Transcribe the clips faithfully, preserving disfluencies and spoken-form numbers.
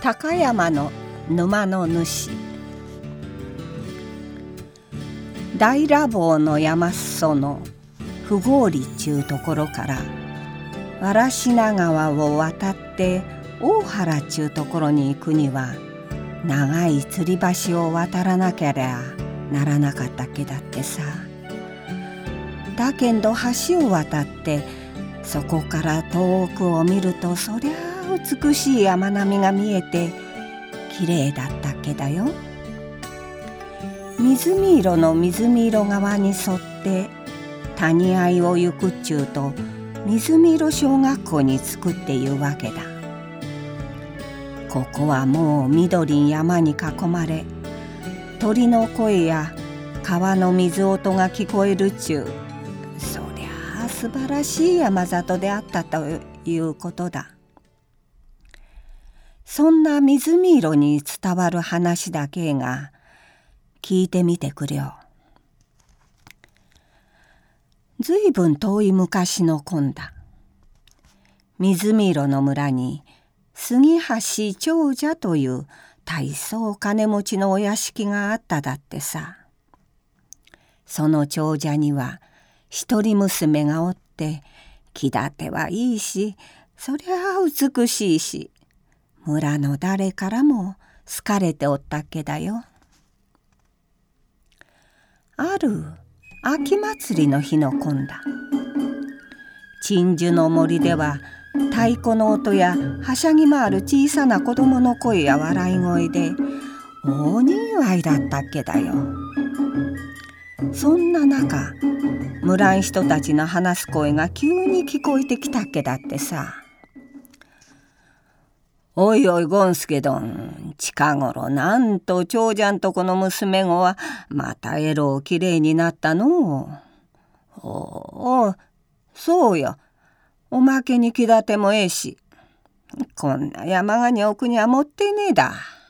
高山の沼の主。大羅坊の山裾の不合理ちゅうところから藁科川を渡って大原ちゅうところに行くには長い吊り橋を渡らなけりゃならなかったっけだってさ。だけんど橋を渡ってそこから遠くを見るとそりゃあ美しい山並みが見えてきれいだったっけだよ。湖色の湖色川に沿って谷合いを行くっちゅうと湖色小学校に着くっていうわけだ。ここはもう緑山に囲まれ鳥の声や川の水音が聞こえるっちゅう、そりゃあ素晴らしい山里であったということだ。そんな湖色に伝わる話だけが聞いてみてくれよ。ずいぶん遠い昔の今だ。湖色の村に杉橋長者という大層金持ちのお屋敷があっただってさ。その長者には一人娘がおって気立てはいいしそりゃあ美しいし村の誰からも好かれておったっけだよ。ある秋祭りの日の今だ。鎮守の森では太鼓の音やはしゃぎ回る小さな子供の声や笑い声で大にぎわいだったっけだよ。そんな中村ん人たちの話す声が急に聞こえてきたっけだってさ。おいおいゴンスケどん、近頃なんと長者んとこの娘子はまたエロをきれいになったのう。おお、そうよ。おまけに気立てもええし、こんな山がに置くにはもっていねえだ。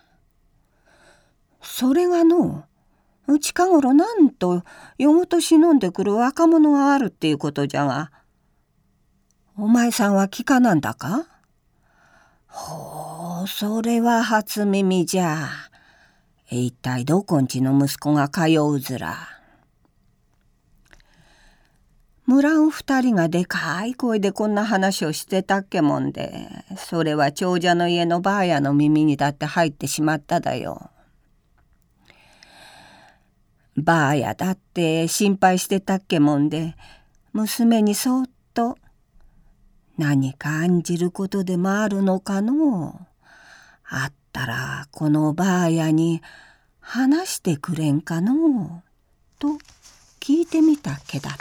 それがのう、近頃なんと夜ごと忍んでくる若者があるっていうことじゃが、お前さんは聞かなんだか？ほう、それは初耳じゃ。一体どこんちの息子が通うずら。村ん二人がでかい声でこんな話をしてたっけもんで、それは長者の家のばあやの耳にだって入ってしまっただよ。ばあやだって心配してたっけもんで、娘にそっと何か案じることでもあるのかのう。あったらこのばあやに話してくれんかのうと聞いてみたっけだって。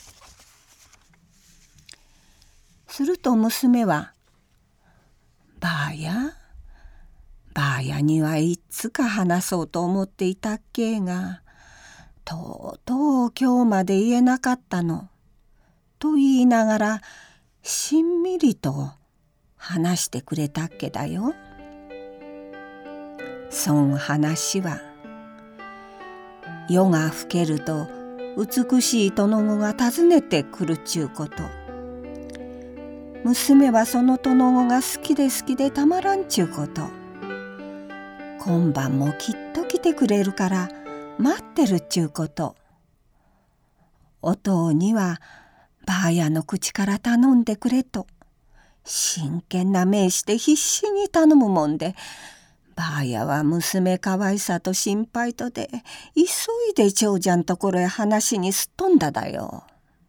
すると娘は「ばあやばあやにはいつか話そうと思っていたっけがとうとう今日まで言えなかったの」と言いながらしんみりと話してくれたっけだよ。そん話は夜が更けると美しい殿子が訪ねてくるちゅうこと。娘はその殿子が好きで好きでたまらんちゅうこと。今晩もきっと来てくれるから待ってるっちゅうこと。お父にはばあやの口から頼んでくれと真剣な目して必死に頼むもんで、ばあやは娘かわいさと心配とで急いで長者んところへ話にすっ飛んだだよ。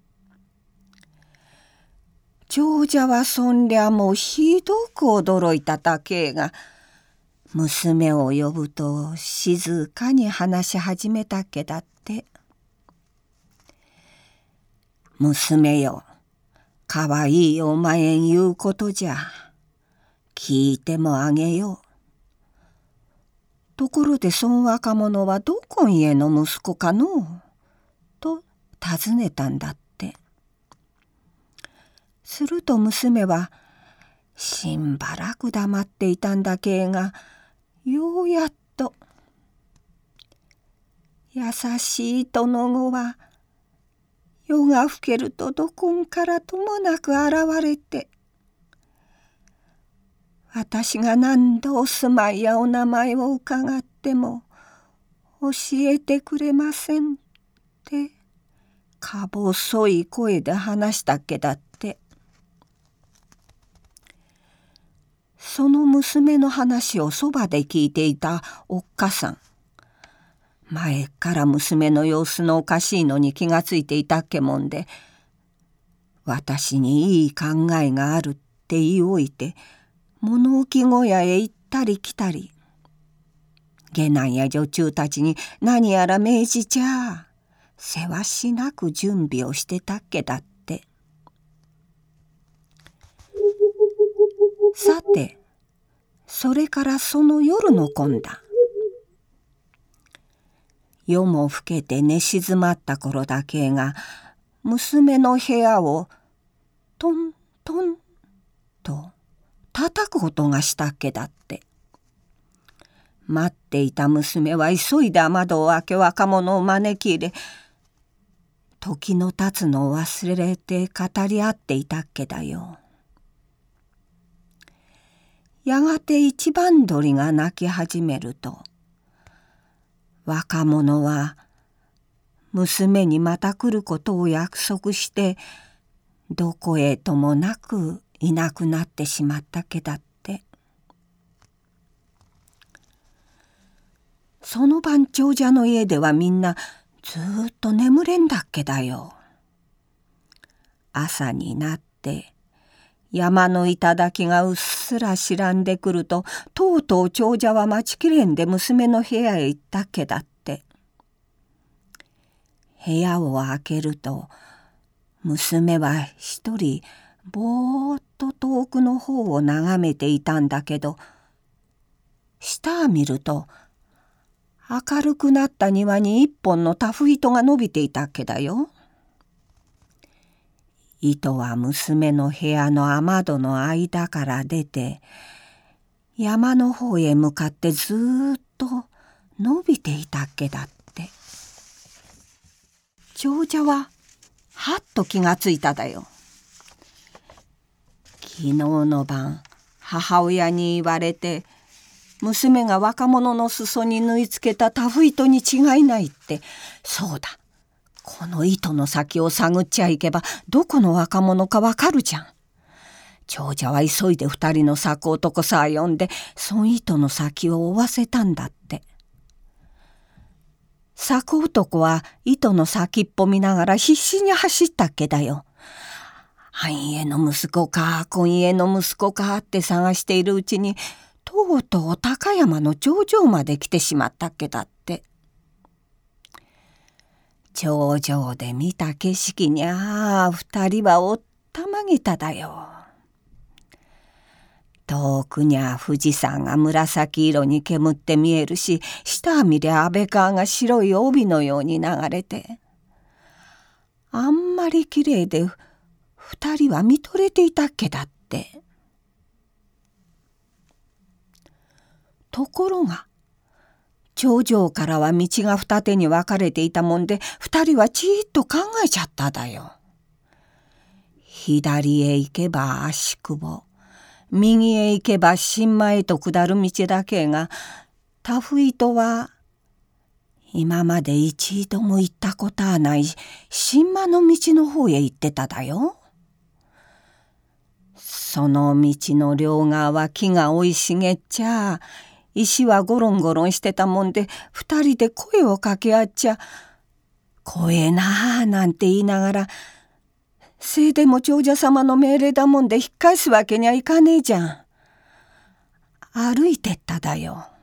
長者はそんりゃもうひどく驚いたたけが、娘を呼ぶと静かに話し始めたっけだって。娘よ、かわいいお前ん言うことじゃ。聞いてもあげよう。ところでそん若者はどこん家の息子かのうと尋ねたんだって。すると娘はしんばらく黙っていたんだけが、ようやっと「優しい殿子は夜が更けるとどこんからともなく現れて、 私が何度お住まいやお名前を伺っても教えてくれませんってか細い声で話したっけだって。その娘の話をそばで聞いていたおっかさん、前から娘の様子のおかしいのに気がついていたっけもんで、私にいい考えがあるって言い置いて物置小屋へ行ったり来たり、下男や女中たちに何やら命じちゃせわしなく準備をしてたっけだって。さてそれからその夜の今だ。夜も更けて寝静まった頃だけが娘の部屋をトントンと叩く音がしたっけだって。待っていた娘は急いで雨戸を開け若者を招き入れ、時の経つのを忘れて語り合っていたっけだよ。やがて一番鳥が鳴き始めると、若者は娘にまた来ることを約束してどこへともなくいなくなってしまったっけだって。その晩長者の家ではみんなずっと眠れんだっけだよ。朝になって山の頂がうっすら白んでくると、とうとう長者は待ちきれんで娘の部屋へ行ったっけだって。部屋を開けると娘は一人ぼーっと遠くの方を眺めていたんだけど、下を見ると明るくなった庭に一本のタフ糸が伸びていたっけだよ。糸は娘の部屋の雨戸の間から出て山の方へ向かってずーっと伸びていたっけだって。長者ははっと気がついただよ。昨日の晩母親に言われて娘が若者の裾に縫い付けたタフ糸に違いないって。そうだ、この糸の先を探っちゃいけばどこの若者かわかるじゃん。長者は急いで二人の作男さえ呼んでその糸の先を追わせたんだって。作男は糸の先っぽ見ながら必死に走ったっけだよ。半家の息子か今家の息子かって探しているうちにとうとう高山の頂上まで来てしまったっけだって。頂上で見た景色にゃあ二人はおったまげただよ。遠くにゃ富士山が紫色に煙って見えるし、下見りゃ安倍川が白い帯のように流れて、あんまりきれいで二人は見とれていたっけだって。ところが頂上からは道が二手に分かれていたもんで、二人はちーっと考えちゃっただよ。左へ行けば足久保、右へ行けば新間へと下る道だけが、タフ糸は今まで一度も行ったことはない新間の道の方へ行ってただよ。その道の両側は木が生い茂っちゃ、石はゴロンゴロンしてたもんで、二人で声を掛け合っちゃ、怖えなあなんて言いながら、せいでも長者様の命令だもんで引っ返すわけにはいかねえじゃん。歩いてっただよ。